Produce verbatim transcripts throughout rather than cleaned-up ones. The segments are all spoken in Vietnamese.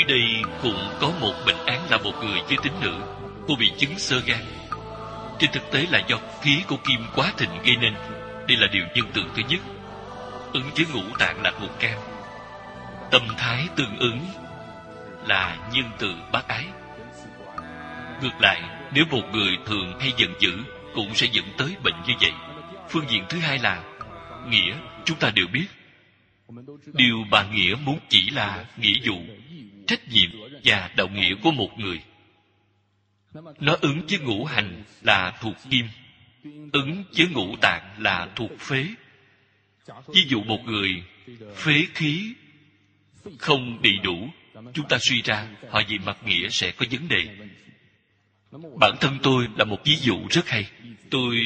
đây cũng có một bệnh án là một người giới tính nữ. Cô bị chứng xơ gan. Trên thực tế là do khí của kim quá thịnh gây nên. Đây là điều nhân tượng thứ nhất. Ứng với ngũ tạng là thuộc can. Tâm thái tương ứng là nhân từ bác ái. Ngược lại, nếu một người thường hay giận dữ cũng sẽ dẫn tới bệnh như vậy. Phương diện thứ hai là nghĩa. Chúng ta đều biết, điều bà nghĩa muốn chỉ là nghĩa vụ, trách nhiệm và đạo nghĩa của một người. Nó ứng với ngũ hành là thuộc kim, ứng với ngũ tạng là thuộc phế. Ví dụ một người phế khí không đầy đủ, chúng ta suy ra họ về mặt nghĩa sẽ có vấn đề. Bản thân tôi là một ví dụ rất hay. Tôi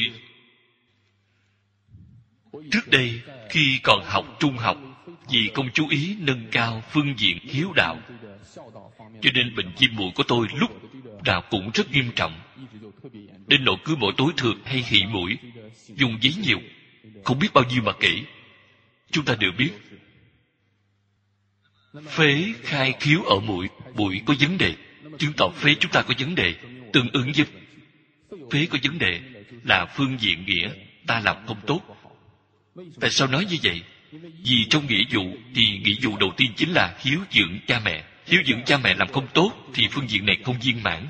trước đây khi còn học trung học, vì không chú ý nâng cao phương diện hiếu đạo, cho nên bệnh viêm mũi của tôi lúc nào cũng rất nghiêm trọng, đến nỗi cứ mỗi tối thường hay hị mũi, dùng giấy nhiều, không biết bao nhiêu mà kể. Chúng ta đều biết, phế khai khiếu ở mũi, mũi có vấn đề, chứng tỏ phế chúng ta có vấn đề. Tương ứng với phế có vấn đề là phương diện nghĩa ta làm không tốt. Tại sao nói như vậy? Vì trong nghĩa vụ thì nghĩa vụ đầu tiên chính là hiếu dưỡng cha mẹ. Hiếu dưỡng cha mẹ làm không tốt thì phương diện này không viên mãn.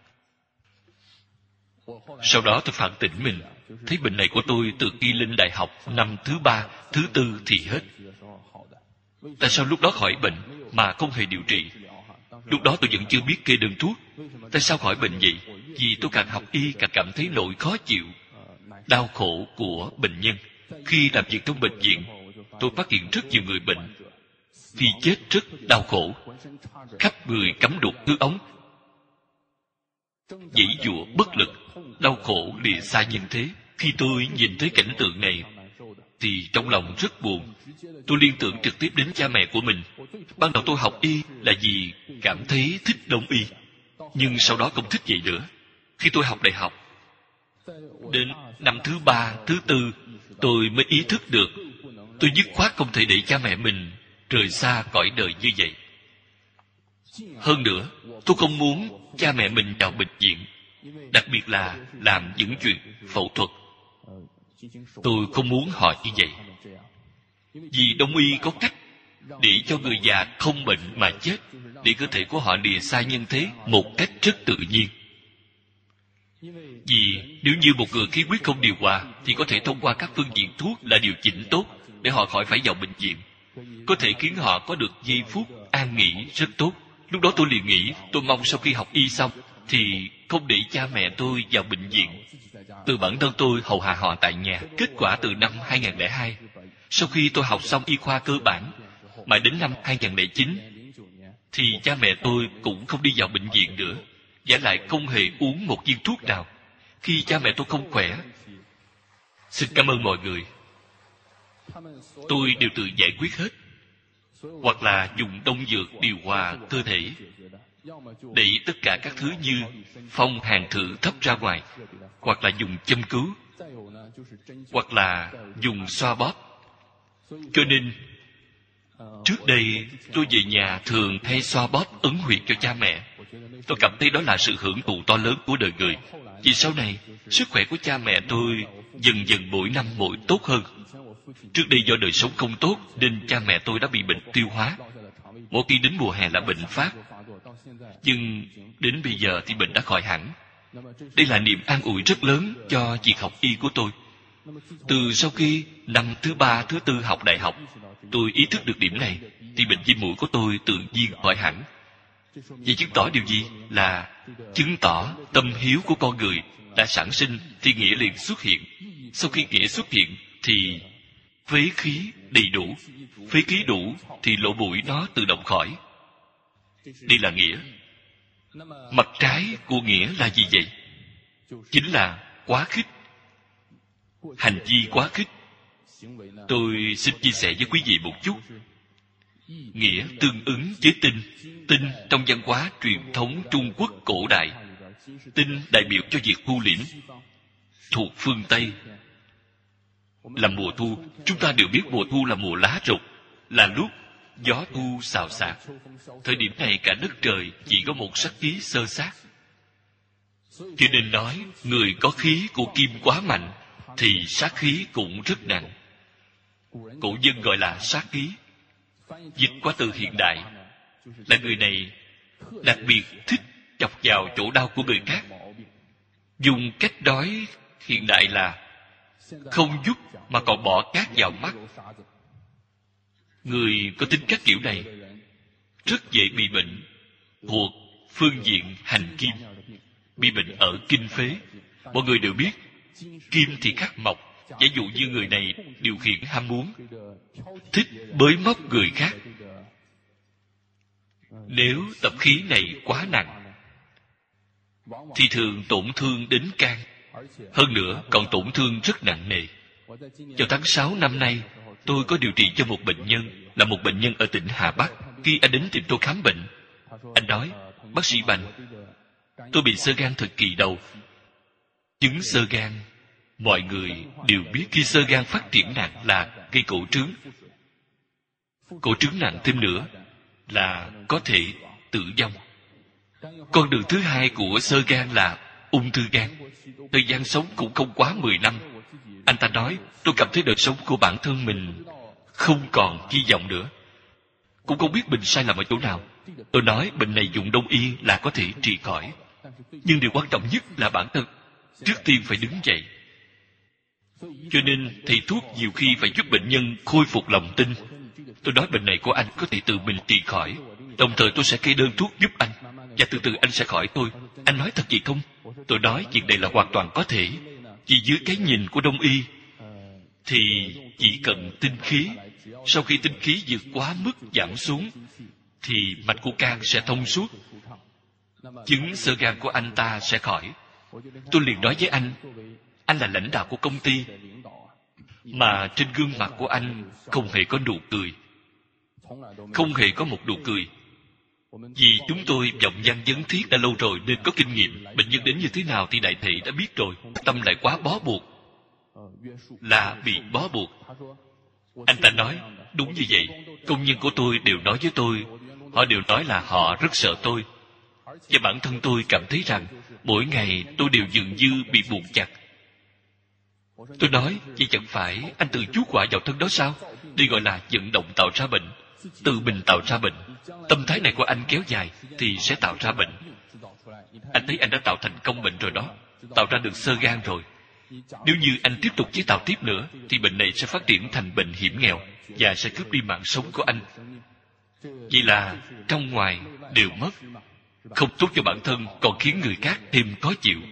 Sau đó tôi phản tỉnh mình, thấy bệnh này của tôi từ khi lên đại học năm thứ ba, thứ tư thì hết. Tại sao lúc đó khỏi bệnh mà không hề điều trị? Lúc đó tôi vẫn chưa biết kê đơn thuốc. Tại sao khỏi bệnh vậy? Vì tôi càng học y càng cảm thấy nỗi khó chịu, đau khổ của bệnh nhân. Khi làm việc trong bệnh viện, tôi phát hiện rất nhiều người bệnh khi chết rất đau khổ, khắp người cắm đục cứ ống, giãy giụa bất lực, đau khổ lìa xa nhân thế. Khi tôi nhìn thấy cảnh tượng này thì trong lòng rất buồn. Tôi liên tưởng trực tiếp đến cha mẹ của mình. Ban đầu tôi học y là vì cảm thấy thích đông y, nhưng sau đó không thích vậy nữa. Khi tôi học đại học, đến năm thứ ba, thứ tư, tôi mới ý thức được tôi dứt khoát không thể để cha mẹ mình rời xa cõi đời như vậy. Hơn nữa, tôi không muốn cha mẹ mình vào bệnh viện, đặc biệt là làm những chuyện phẫu thuật. Tôi không muốn họ như vậy. Vì đông y có cách để cho người già không bệnh mà chết, để cơ thể của họ lìa xa nhân thế một cách rất tự nhiên. Vì nếu như một người khí huyết không điều hòa thì có thể thông qua các phương diện thuốc là điều chỉnh tốt để họ khỏi phải vào bệnh viện, có thể khiến họ có được giây phút an nghỉ rất tốt. Lúc đó tôi liền nghĩ, tôi mong sau khi học y xong thì không để cha mẹ tôi vào bệnh viện, từ bản thân tôi hầu hạ họ tại nhà. Kết quả từ năm hai không không hai, sau khi tôi học xong y khoa cơ bản, mãi đến năm hai không không chín thì cha mẹ tôi cũng không đi vào bệnh viện nữa, vả lại không hề uống một viên thuốc nào. Khi cha mẹ tôi không khỏe, xin cảm ơn mọi người, tôi đều tự giải quyết hết, hoặc là dùng đông dược điều hòa cơ thể, đẩy tất cả các thứ như phong hàn thử thấp ra ngoài, hoặc là dùng châm cứu, hoặc là dùng xoa bóp. Cho nên trước đây tôi về nhà thường hay xoa bóp ấn huyệt cho cha mẹ. Tôi cảm thấy đó là sự hưởng thụ to lớn của đời người. Vì sau này sức khỏe của cha mẹ tôi dần dần mỗi năm mỗi tốt hơn. Trước đây do đời sống không tốt nên cha mẹ tôi đã bị bệnh tiêu hóa, mỗi khi đến mùa hè là bệnh phát, nhưng đến bây giờ thì bệnh đã khỏi hẳn. Đây là niềm an ủi rất lớn cho việc học y của tôi. Từ sau khi năm thứ ba, thứ tư học đại học, tôi ý thức được điểm này thì bệnh viêm mũi của tôi tự nhiên khỏi hẳn. Vậy chứng tỏ điều gì? Là chứng tỏ tâm hiếu của con người đã sản sinh thì nghĩa liền xuất hiện. Sau khi nghĩa xuất hiện thì phế khí đầy đủ. Phế khí đủ thì lỗ mũi nó tự động khỏi. Đây là nghĩa. Mặt trái của nghĩa là gì vậy? Chính là quá khích, hành vi quá khích. Tôi xin chia sẻ với quý vị một chút. Nghĩa tương ứng với tinh. Tinh trong văn hóa truyền thống Trung Quốc cổ đại, tinh đại biểu cho việc thu liễm. Thuộc phương Tây là mùa thu. Chúng ta đều biết mùa thu là mùa lá rụng, là lúc gió thu xào xạc. Thời điểm này cả đất trời chỉ có một sắc khí xơ xác. Cho nên nói, người có khí của kim quá mạnh thì sát khí cũng rất nặng. Cổ nhân gọi là sát khí. Dịch qua từ hiện đại là người này đặc biệt thích chọc vào chỗ đau của người khác. Dùng cách nói hiện đại là không giúp mà còn bỏ cát vào mắt. Người có tính cách kiểu này rất dễ bị bệnh thuộc phương diện hành kim, bị bệnh ở kinh phế. Mọi người đều biết kim thì khắc mộc. Giả dụ như người này điều khiển ham muốn, thích bới móc người khác, nếu tập khí này quá nặng thì thường tổn thương đến can, hơn nữa còn tổn thương rất nặng nề. Vào tháng sáu năm nay, tôi có điều trị cho một bệnh nhân, là một bệnh nhân ở tỉnh Hà Bắc. Khi anh đến tìm tôi khám bệnh, anh nói: bác sĩ Bành, tôi bị xơ gan thời kỳ đầu. Chứng xơ gan, mọi người đều biết khi xơ gan phát triển nặng là gây cổ trướng. Cổ trướng nặng thêm nữa là có thể tử vong. Con đường thứ hai của xơ gan là ung thư gan. Thời gian sống cũng không quá mười năm. Anh ta nói: tôi cảm thấy đời sống của bản thân mình không còn hy vọng nữa, cũng không biết mình sai lầm ở chỗ nào. Tôi nói bệnh này dùng đông y là có thể trị khỏi, nhưng điều quan trọng nhất là bản thân trước tiên phải đứng dậy. Cho nên thầy thuốc nhiều khi phải giúp bệnh nhân khôi phục lòng tin. Tôi nói bệnh này của anh có thể tự mình trị khỏi, đồng thời tôi sẽ kê đơn thuốc giúp anh, và từ từ anh sẽ khỏi tôi. Anh nói thật vậy không? Tôi nói việc này là hoàn toàn có thể. Vì dưới cái nhìn của đông y thì chỉ cần tinh khí. Sau khi tinh khí vượt quá mức giảm xuống thì mạch của can sẽ thông suốt, chứng xơ gan của anh ta sẽ khỏi. Tôi liền nói với anh: anh là lãnh đạo của công ty, mà trên gương mặt của anh không hề có nụ cười, không hề có một nụ cười. Vì chúng tôi vọng văn vấn thiết đã lâu rồi nên có kinh nghiệm. Bệnh nhân đến như thế nào thì đại thể đã biết rồi. Tâm lại quá bó buộc, là bị bó buộc. Anh ta nói: đúng như vậy. Công nhân của tôi đều nói với tôi, họ đều nói là họ rất sợ tôi. Và bản thân tôi cảm thấy rằng mỗi ngày tôi đều dường như bị buộc chặt. Tôi nói: vậy chẳng phải anh tự chuốc họa vào thân đó sao? Đây gọi là vận động tạo ra bệnh, tự mình tạo ra bệnh. Tâm thái này của anh kéo dài thì sẽ tạo ra bệnh. Anh thấy anh đã tạo thành công bệnh rồi đó, tạo ra được xơ gan rồi. Nếu như anh tiếp tục chế tạo tiếp nữa thì bệnh này sẽ phát triển thành bệnh hiểm nghèo và sẽ cướp đi mạng sống của anh. Vậy là trong ngoài đều mất, không tốt cho bản thân, còn khiến người khác thêm khó chịu.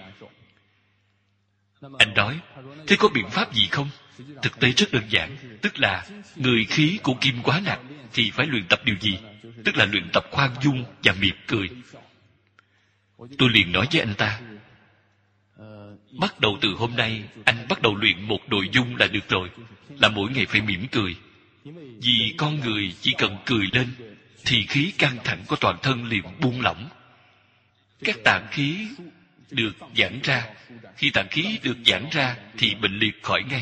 Anh nói: thế có biện pháp gì không? Thực tế rất đơn giản, tức là người khí của kim quá nặng thì phải luyện tập điều gì? Tức là luyện tập khoan dung và mỉm cười. Tôi liền nói với anh ta: bắt đầu từ hôm nay anh bắt đầu luyện một nội dung là được rồi, là mỗi ngày phải mỉm cười. Vì con người chỉ cần cười lên thì khí căng thẳng của toàn thân liền buông lỏng, các tạng khí được giãn ra. Khi tạng khí được giãn ra thì bệnh liệt khỏi ngay.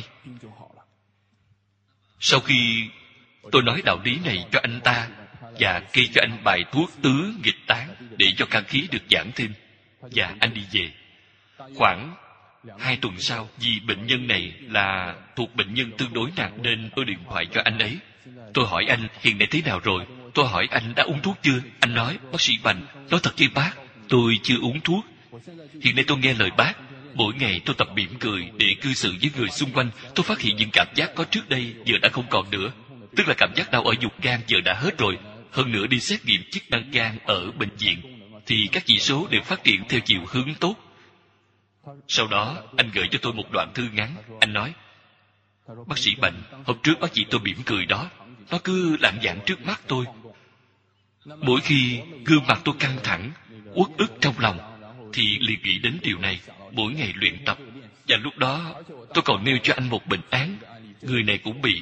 Sau khi tôi nói đạo lý này cho anh ta và kê cho anh bài thuốc tứ nghịch tán để cho căn khí được giãn thêm, và anh đi về. Khoảng hai tuần sau, vì bệnh nhân này là thuộc bệnh nhân tương đối nặng nên tôi điện thoại cho anh ấy. Tôi hỏi anh hiện nay thế nào rồi. Tôi hỏi anh đã uống thuốc chưa. Anh nói: bác sĩ Bành, nói thật với bác, tôi chưa uống thuốc. Hiện nay tôi nghe lời bác, mỗi ngày tôi tập mỉm cười để cư xử với người xung quanh. Tôi phát hiện những cảm giác có trước đây giờ đã không còn nữa, tức là cảm giác đau ở vùng gan giờ đã hết rồi. Hơn nữa đi xét nghiệm chức năng gan ở bệnh viện thì các chỉ số đều phát triển theo chiều hướng tốt. Sau đó anh gửi cho tôi một đoạn thư ngắn. Anh nói: bác sĩ Bành, hôm trước bác chị tôi mỉm cười đó, nó cứ lạng vạng trước mắt tôi. Mỗi khi gương mặt tôi căng thẳng, uất ức trong lòng thì liền nghĩ đến điều này, mỗi ngày luyện tập. Và lúc đó tôi còn nêu cho anh một bệnh án, người này cũng bị.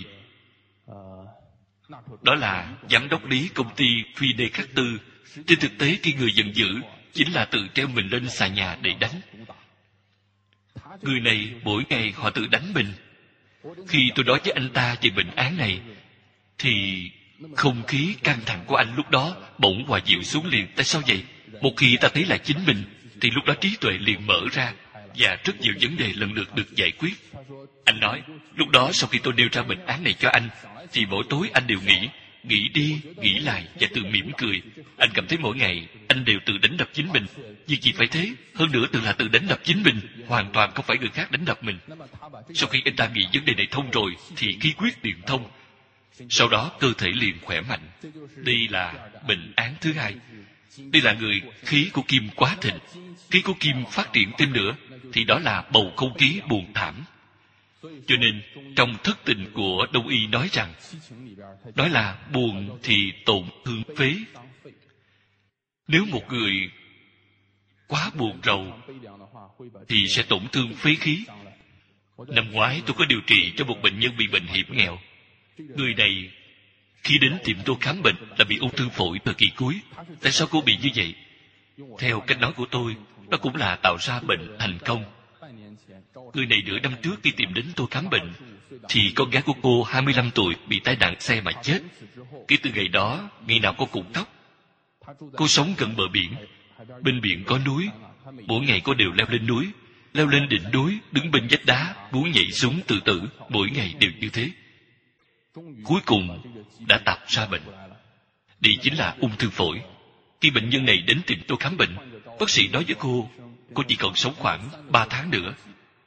Đó là giám đốc lý công ty Phi Đê Khắc Tư. Trên thực tế khi người giận dữ chính là tự treo mình lên xà nhà để đánh. Người này mỗi ngày họ tự đánh mình. Khi tôi nói với anh ta về bệnh án này thì Không khí căng thẳng của anh lúc đó bỗng hòa dịu xuống liền. Tại sao vậy? Một khi ta thấy là chính mình, thì lúc đó trí tuệ liền mở ra, và rất nhiều vấn đề lần lượt được giải quyết. Anh nói, lúc đó sau khi tôi nêu ra bệnh án này cho anh, thì mỗi tối anh đều nghĩ, nghĩ đi, nghĩ lại và tự mỉm cười. Anh cảm thấy mỗi ngày anh đều tự đánh đập chính mình. Nhưng chỉ phải thế, hơn nữa tự là tự đánh đập chính mình, hoàn toàn không phải người khác đánh đập mình. Sau khi anh ta nghĩ vấn đề này thông rồi, thì khí huyết liền thông. Sau đó cơ thể liền khỏe mạnh. Đây là bệnh án thứ hai. Đây là người khí của kim quá thịnh. Khí của kim phát triển thêm nữa, thì đó là bầu không khí buồn thảm. Cho nên trong thất tình của Đông y nói rằng, nói là buồn thì tổn thương phế. Nếu một người quá buồn rầu thì sẽ tổn thương phế khí. Năm ngoái tôi có điều trị cho một bệnh nhân bị bệnh hiểm nghèo. Người này khi đến tìm tôi khám bệnh là bị ung thư phổi thời kỳ cuối. Tại sao cô bị như vậy? Theo cách nói của tôi, đó cũng là tạo ra bệnh thành công. Người này nửa năm trước khi tìm đến tôi khám bệnh, thì con gái của cô hai mươi lăm tuổi bị tai nạn xe mà chết. Kể từ ngày đó, ngày nào cô cũng khóc. Cô sống gần bờ biển. Bên biển có núi. Mỗi ngày cô đều leo lên núi, leo lên đỉnh núi, đứng bên vách đá, muốn nhảy xuống tự tử. Mỗi ngày đều như thế. Cuối cùng đã tạo ra bệnh. Đây chính là ung thư phổi. Khi bệnh nhân này đến tìm tôi khám bệnh, bác sĩ nói với cô, cô chỉ còn sống khoảng ba tháng nữa.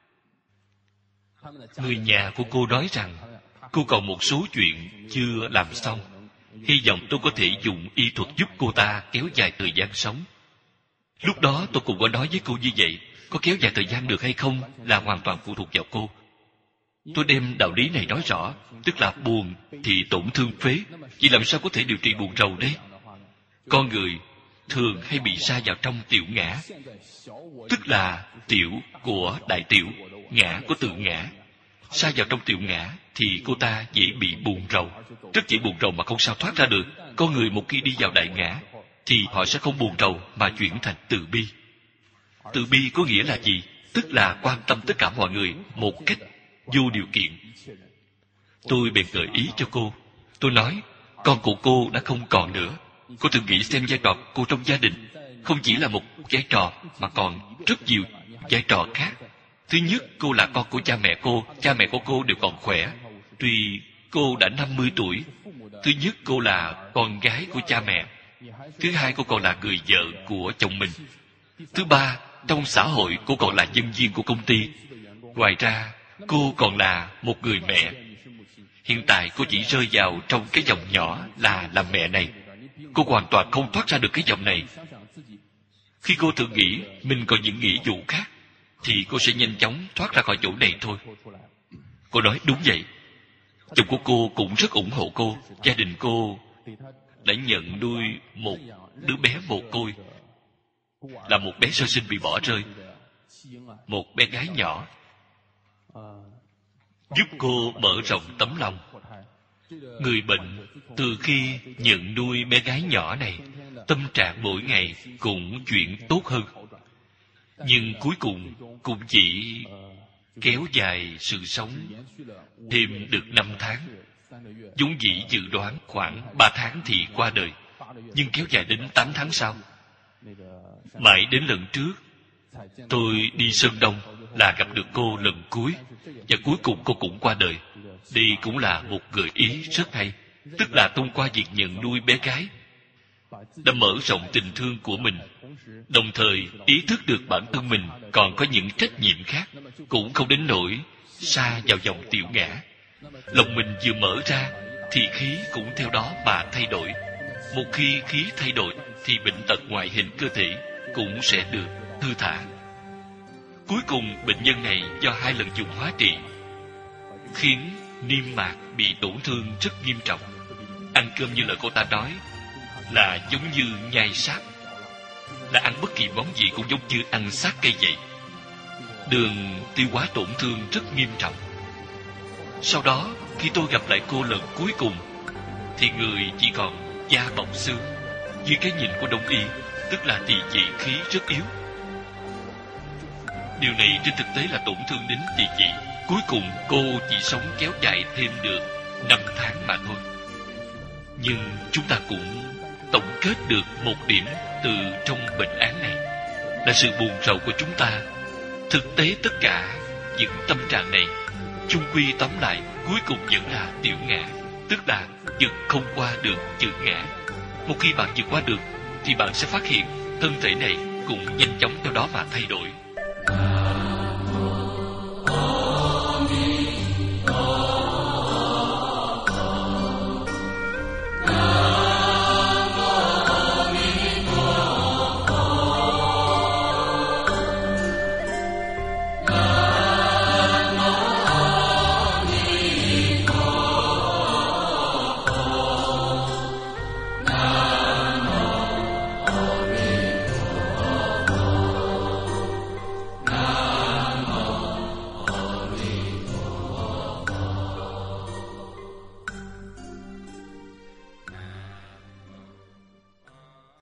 Người nhà của cô nói rằng cô còn một số chuyện chưa làm xong. Hy vọng tôi có thể dùng y thuật giúp cô ta kéo dài thời gian sống. Lúc đó tôi cũng có nói với cô như vậy. Có kéo dài thời gian được hay không là hoàn toàn phụ thuộc vào cô. Tôi đem đạo lý này nói rõ, tức là buồn thì tổn thương phế. Vậy làm sao có thể điều trị buồn rầu đây? Con người thường hay bị sa vào trong tiểu ngã, tức là tiểu của đại tiểu, ngã của tự ngã. Sa vào trong tiểu ngã thì cô ta dễ bị buồn rầu, rất dễ buồn rầu mà không sao thoát ra được. Con người một khi đi vào đại ngã thì họ sẽ không buồn rầu mà chuyển thành từ bi. Từ bi có nghĩa là gì? Tức là quan tâm tất cả mọi người một cách vô điều kiện. Tôi bèn gợi ý cho cô. Tôi nói, con của cô đã không còn nữa. Cô thử nghĩ xem vai trò cô trong gia đình không chỉ là một vai trò mà còn rất nhiều vai trò khác. Thứ nhất, cô là con của cha mẹ cô. Cha mẹ của cô đều còn khỏe, tuy cô đã năm mươi tuổi. Thứ nhất, cô là con gái của cha mẹ. Thứ hai, cô còn là người vợ của chồng mình. Thứ ba, trong xã hội cô còn là nhân viên của công ty. Ngoài ra, cô còn là một người mẹ. Hiện tại cô chỉ rơi vào trong cái vòng nhỏ là làm mẹ này. Cô hoàn toàn không thoát ra được cái vòng này. Khi cô tự nghĩ mình còn những nghĩa vụ khác, thì cô sẽ nhanh chóng thoát ra khỏi chỗ này thôi. Cô nói đúng vậy. Chồng của cô cũng rất ủng hộ cô. Gia đình cô đã nhận nuôi một đứa bé mồ côi, là một bé sơ sinh bị bỏ rơi, một bé gái nhỏ, giúp cô mở rộng tấm lòng. Người bệnh từ khi nhận nuôi bé gái nhỏ này, tâm trạng mỗi ngày cũng chuyển tốt hơn. Nhưng cuối cùng cũng chỉ kéo dài sự sống thêm được năm tháng. Vốn dĩ dự đoán khoảng ba tháng thì qua đời, nhưng kéo dài đến tám tháng sau. Mãi đến lần trước tôi đi Sơn Đông là gặp được cô lần cuối, và cuối cùng cô cũng qua đời. Đây cũng là một gợi ý rất hay, tức là thông qua việc nhận nuôi bé gái đã mở rộng tình thương của mình, đồng thời ý thức được bản thân mình còn có những trách nhiệm khác, cũng không đến nỗi sa vào vòng tiểu ngã. Lòng mình vừa mở ra thì khí cũng theo đó mà thay đổi. Một khi khí thay đổi thì bệnh tật ngoại hình cơ thể cũng sẽ được thư thả. Cuối cùng bệnh nhân này do hai lần dùng hóa trị khiến niêm mạc bị tổn thương rất nghiêm trọng. Ăn cơm như lời cô ta nói là giống như nhai xác, là ăn bất kỳ món gì cũng giống như ăn xác cây vậy. Đường tiêu hóa tổn thương rất nghiêm trọng. Sau đó khi tôi gặp lại cô lần cuối cùng thì người chỉ còn da bọc xương. Dưới cái nhìn của Đông y, tức là tỳ vị khí rất yếu. Điều này trên thực tế là tổn thương đến tỳ vị. Cuối cùng cô chỉ sống kéo dài thêm được năm tháng mà thôi. Nhưng chúng ta cũng tổng kết được một điểm từ trong bệnh án này, là sự buồn rầu của chúng ta. Thực tế tất cả những tâm trạng này chung quy tóm lại cuối cùng vẫn là tiểu ngã, tức là vượt không qua được chữ ngã. Một khi bạn vượt qua được thì bạn sẽ phát hiện thân thể này cũng nhanh chóng theo đó mà thay đổi.